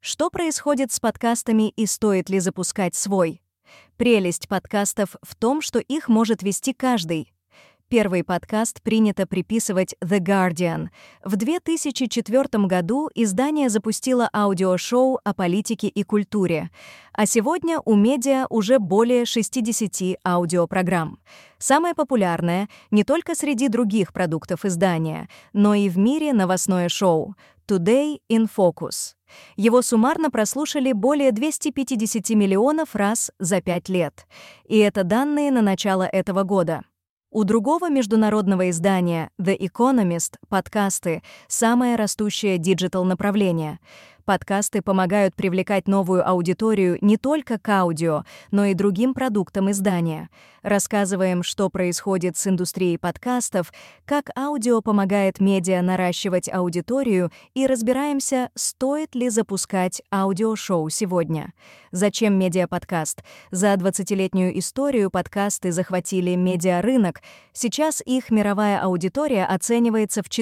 Что происходит с подкастами и стоит ли запускать свой? Прелесть подкастов в том, что их может вести каждый. Первый подкаст принято приписывать The Guardian. В 2004 году издание запустило аудиошоу о политике и культуре. А сегодня у медиа уже более 60 аудиопрограмм. Самое популярное не только среди других продуктов издания, но и в мире новостное шоу Today in Focus. Его суммарно прослушали более 250 миллионов раз за 5 лет. И это данные на начало этого года. У другого международного издания The Economist подкасты — самое растущее диджитал-направление. Подкасты помогают привлекать новую аудиторию не только к аудио, но и другим продуктам издания. Рассказываем, что происходит с индустрией подкастов, как аудио помогает медиа наращивать аудиторию, и разбираемся, стоит ли запускать аудиошоу сегодня. Зачем медиаподкаст? За 20-летнюю историю подкасты захватили медиарынок. Сейчас их мировая аудитория оценивается в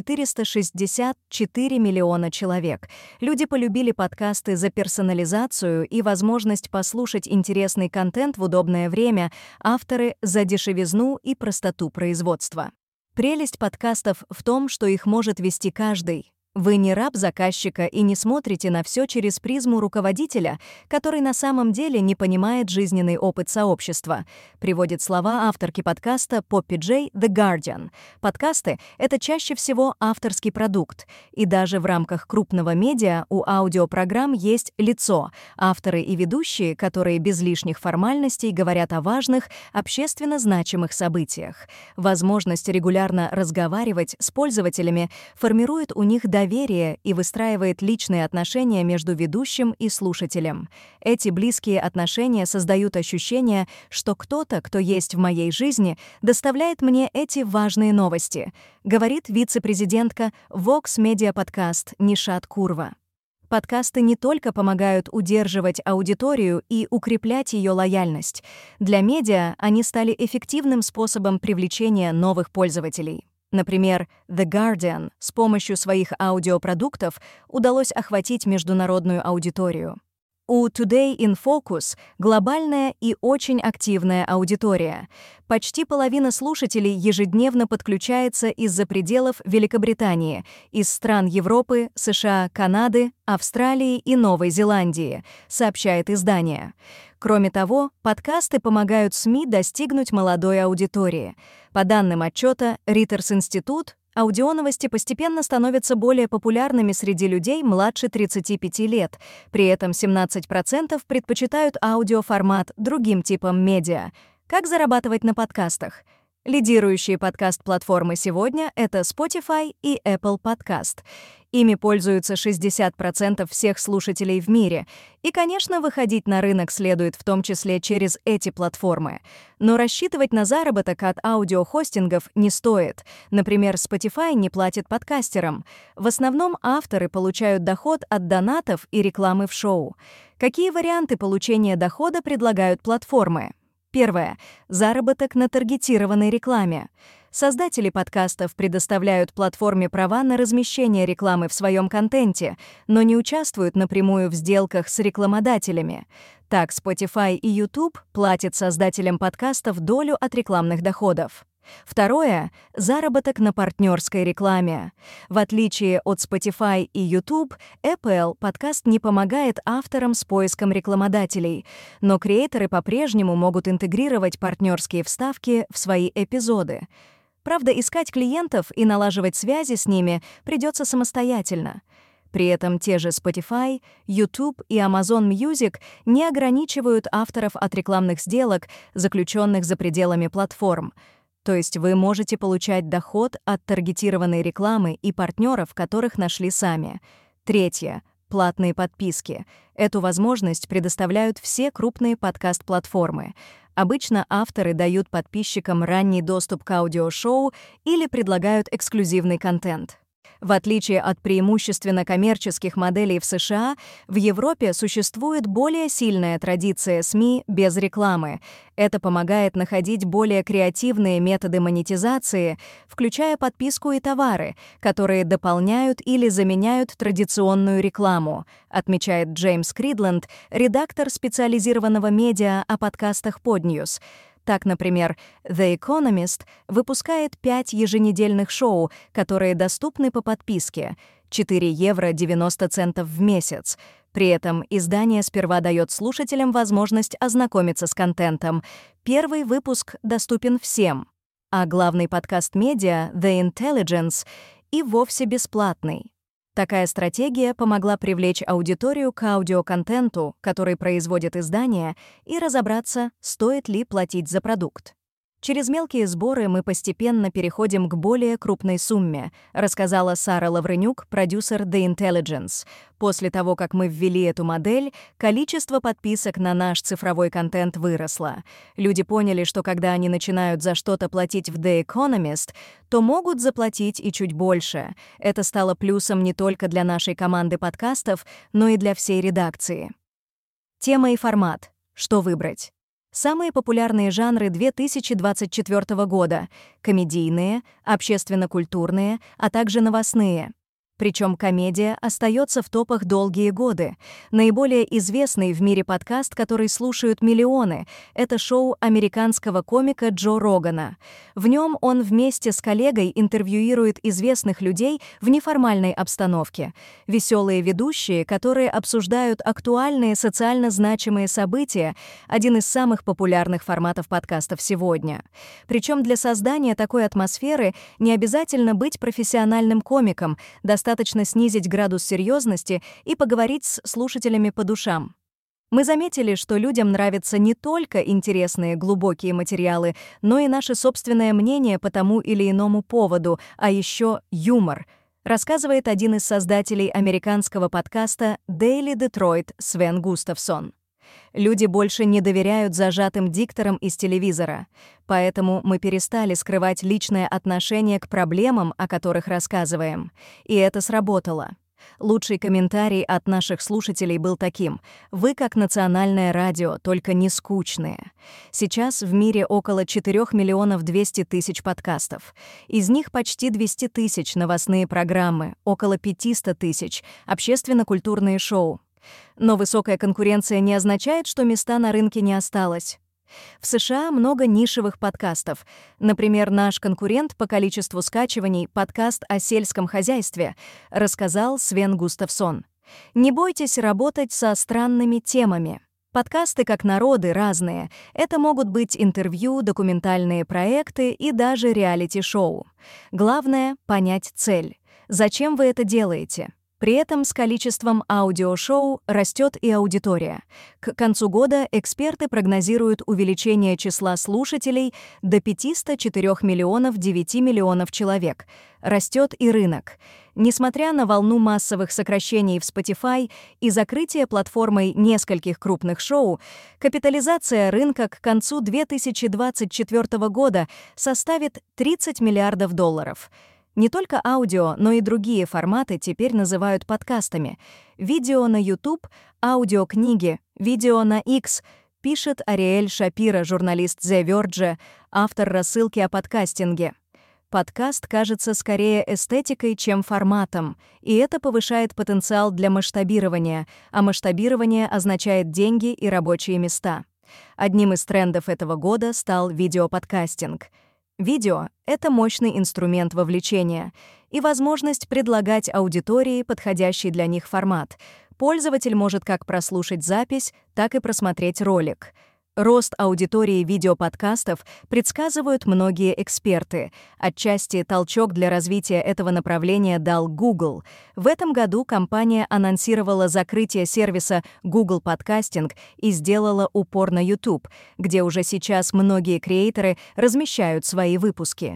464 миллиона человек. Люди полюбили подкасты за персонализацию и возможность послушать интересный контент в удобное время, авторы — за дешевизну и простоту производства. Прелесть подкастов в том, что их может вести каждый. Вы не раб заказчика и не смотрите на все через призму руководителя, который на самом деле не понимает жизненный опыт сообщества, приводит слова авторки подкаста Поппи Джей The Guardian. Подкасты — это чаще всего авторский продукт, и даже в рамках крупного медиа у аудиопрограмм есть лицо, авторы и ведущие, которые без лишних формальностей говорят о важных, общественно значимых событиях. Возможность регулярно разговаривать с пользователями формирует у них доверие и выстраивает личные отношения между ведущим и слушателем. Эти близкие отношения создают ощущение, что кто-то, кто есть в моей жизни, доставляет мне эти важные новости, говорит вице-президентка Vox Media Podcast Нишат Курва. Подкасты не только помогают удерживать аудиторию и укреплять ее лояльность. Для медиа они стали эффективным способом привлечения новых пользователей. Например, The Guardian с помощью своих аудиопродуктов удалось охватить международную аудиторию. У Today in Focus глобальная и очень активная аудитория. Почти половина слушателей ежедневно подключается из-за пределов Великобритании, из стран Европы, США, Канады, Австралии и Новой Зеландии, сообщает издание. Кроме того, подкасты помогают СМИ достигнуть молодой аудитории. По данным отчета Reuters Institute, аудионовости постепенно становятся более популярными среди людей младше 35 лет. При этом 17% предпочитают аудиоформат другим типам медиа. Как зарабатывать на подкастах? Лидирующие подкаст-платформы сегодня — это Spotify и Apple Podcast. Ими пользуются 60% всех слушателей в мире. И, конечно, выходить на рынок следует в том числе через эти платформы. Но рассчитывать на заработок от аудиохостингов не стоит. Например, Spotify не платит подкастерам. В основном авторы получают доход от донатов и рекламы в шоу. Какие варианты получения дохода предлагают платформы? Первое. Заработок на таргетированной рекламе. Создатели подкастов предоставляют платформе права на размещение рекламы в своем контенте, но не участвуют напрямую в сделках с рекламодателями. Так, Spotify и YouTube платят создателям подкастов долю от рекламных доходов. Второе — заработок на партнерской рекламе. В отличие от Spotify и YouTube, Apple подкаст не помогает авторам с поиском рекламодателей, но креаторы по-прежнему могут интегрировать партнерские вставки в свои эпизоды. Правда, искать клиентов и налаживать связи с ними придется самостоятельно. При этом те же Spotify, YouTube и Amazon Music не ограничивают авторов от рекламных сделок, заключенных за пределами платформ. То есть вы можете получать доход от таргетированной рекламы и партнеров, которых нашли сами. Третье. Платные подписки. Эту возможность предоставляют все крупные подкаст-платформы. Обычно авторы дают подписчикам ранний доступ к аудиошоу или предлагают эксклюзивный контент. В отличие от преимущественно коммерческих моделей в США, в Европе существует более сильная традиция СМИ без рекламы. Это помогает находить более креативные методы монетизации, включая подписку и товары, которые дополняют или заменяют традиционную рекламу, отмечает Джеймс Кридленд, редактор специализированного медиа о подкастах Podnews. Так, например, The Economist выпускает 5 еженедельных шоу, которые доступны по подписке — 4 евро 90 центов в месяц. При этом издание сперва дает слушателям возможность ознакомиться с контентом. Первый выпуск доступен всем, а главный подкаст-медиа The Intelligence и вовсе бесплатный. Такая стратегия помогла привлечь аудиторию к аудиоконтенту, который производит издание, и разобраться, стоит ли платить за продукт. Через мелкие сборы мы постепенно переходим к более крупной сумме, рассказала Сара Лавренюк, продюсер The Intelligence. После того, как мы ввели эту модель, количество подписок на наш цифровой контент выросло. Люди поняли, что когда они начинают за что-то платить в The Economist, то могут заплатить и чуть больше. Это стало плюсом не только для нашей команды подкастов, но и для всей редакции. Тема и формат. Что выбрать? Самые популярные жанры 2024 года — комедийные, общественно-культурные, а также новостные. Причем комедия остается в топах долгие годы. Наиболее известный в мире подкаст, который слушают миллионы, это шоу американского комика Джо Рогана. В нем он вместе с коллегой интервьюирует известных людей в неформальной обстановке. Веселые ведущие, которые обсуждают актуальные социально значимые события, один из самых популярных форматов подкастов сегодня. Причем для создания такой атмосферы не обязательно быть профессиональным комиком, достаточно снизить градус серьезности и поговорить с слушателями по душам. Мы заметили, что людям нравятся не только интересные глубокие материалы, но и наше собственное мнение по тому или иному поводу, а еще юмор, рассказывает один из создателей американского подкаста Daily Detroit Свен Густавсон. Люди больше не доверяют зажатым дикторам из телевизора, поэтому мы перестали скрывать личное отношение к проблемам, о которых рассказываем. И это сработало. Лучший комментарий от наших слушателей был таким: «Вы как национальное радио, только не скучные». Сейчас в мире около 4 200 000 подкастов. Из них почти 200 000 новостные программы, около 500 000 общественно-культурные шоу. Но высокая конкуренция не означает, что места на рынке не осталось. В США много нишевых подкастов. Например, наш конкурент по количеству скачиваний, подкаст о сельском хозяйстве, рассказал Свен Густавсон. Не бойтесь работать со странными темами. Подкасты как народы разные. Это могут быть интервью, документальные проекты и даже реалити-шоу. Главное — понять цель. Зачем вы это делаете? При этом с количеством аудиошоу растет и аудитория. К концу года эксперты прогнозируют увеличение числа слушателей до 504 миллионов 9 миллионов человек. Растет и рынок. Несмотря на волну массовых сокращений в Spotify и закрытие платформой нескольких крупных шоу, капитализация рынка к концу 2024 года составит $30 миллиардов. Не только аудио, но и другие форматы теперь называют подкастами. Видео на YouTube, аудиокниги, видео на X, пишет Ариэль Шапира, журналист The Verge, автор рассылки о подкастинге. Подкаст кажется скорее эстетикой, чем форматом, и это повышает потенциал для масштабирования, а масштабирование означает деньги и рабочие места. Одним из трендов этого года стал видеоподкастинг. Видео — это мощный инструмент вовлечения и возможность предлагать аудитории подходящий для них формат. Пользователь может как прослушать запись, так и просмотреть ролик. Рост аудитории видеоподкастов предсказывают многие эксперты. Отчасти толчок для развития этого направления дал Google. В этом году компания анонсировала закрытие сервиса Google Podcasting и сделала упор на YouTube, где уже сейчас многие креаторы размещают свои выпуски.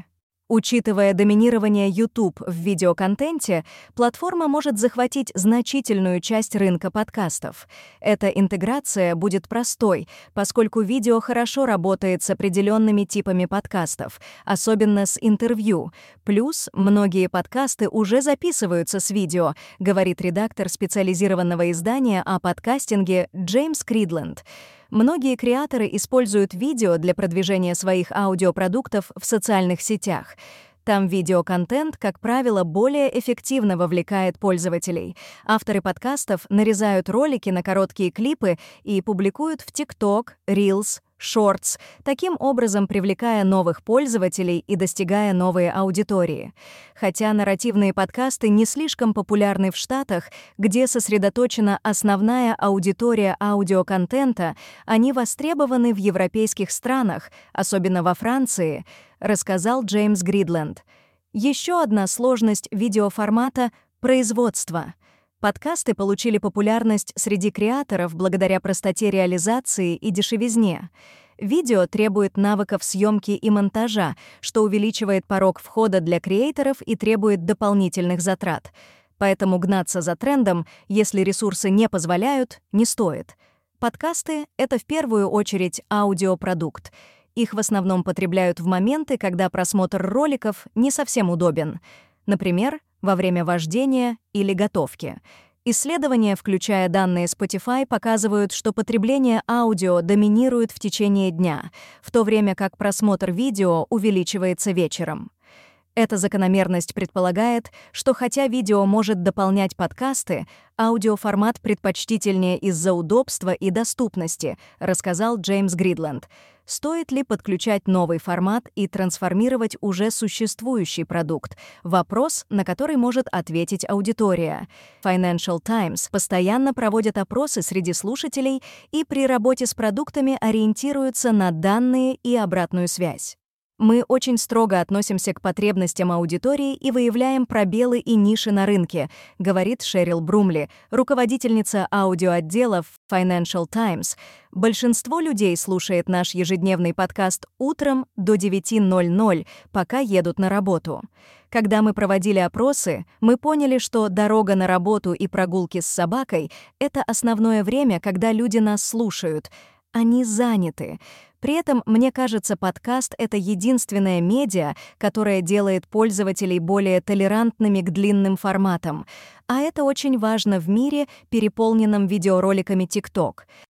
Учитывая доминирование YouTube в видеоконтенте, платформа может захватить значительную часть рынка подкастов. Эта интеграция будет простой, поскольку видео хорошо работает с определенными типами подкастов, особенно с интервью. Плюс многие подкасты уже записываются с видео, говорит редактор специализированного издания о подкастинге Джеймс Кридленд. Многие креаторы используют видео для продвижения своих аудиопродуктов в социальных сетях. Там видеоконтент, как правило, более эффективно вовлекает пользователей. Авторы подкастов нарезают ролики на короткие клипы и публикуют в TikTok, Reels, Shorts, таким образом привлекая новых пользователей и достигая новой аудитории. Хотя нарративные подкасты не слишком популярны в Штатах, где сосредоточена основная аудитория аудиоконтента, они востребованы в европейских странах, особенно во Франции, рассказал Джеймс Гридленд. Еще одна сложность видеоформата — производство. Подкасты получили популярность среди креаторов благодаря простоте реализации и дешевизне. Видео требует навыков съемки и монтажа, что увеличивает порог входа для креаторов и требует дополнительных затрат. Поэтому гнаться за трендом, если ресурсы не позволяют, не стоит. Подкасты — это в первую очередь аудиопродукт. Их в основном потребляют в моменты, когда просмотр роликов не совсем удобен. Например, во время вождения или готовки. Исследования, включая данные Spotify, показывают, что потребление аудио доминирует в течение дня, в то время как просмотр видео увеличивается вечером. Эта закономерность предполагает, что хотя видео может дополнять подкасты, аудиоформат предпочтительнее из-за удобства и доступности, рассказал Джеймс Гридленд. Стоит ли подключать новый формат и трансформировать уже существующий продукт? Вопрос, на который может ответить аудитория. Financial Times постоянно проводят опросы среди слушателей и при работе с продуктами ориентируются на данные и обратную связь. Мы очень строго относимся к потребностям аудитории и выявляем пробелы и ниши на рынке, говорит Шерил Брумли, руководительница аудиоотдела в Financial Times. Большинство людей слушает наш ежедневный подкаст утром до 9:00, пока едут на работу. Когда мы проводили опросы, мы поняли, что дорога на работу и прогулки с собакой — это основное время, когда люди нас слушают. Они заняты. При этом, мне кажется, подкаст — это единственное медиа, которое делает пользователей более толерантными к длинным форматам. А это очень важно в мире, переполненном видеороликами TikTok.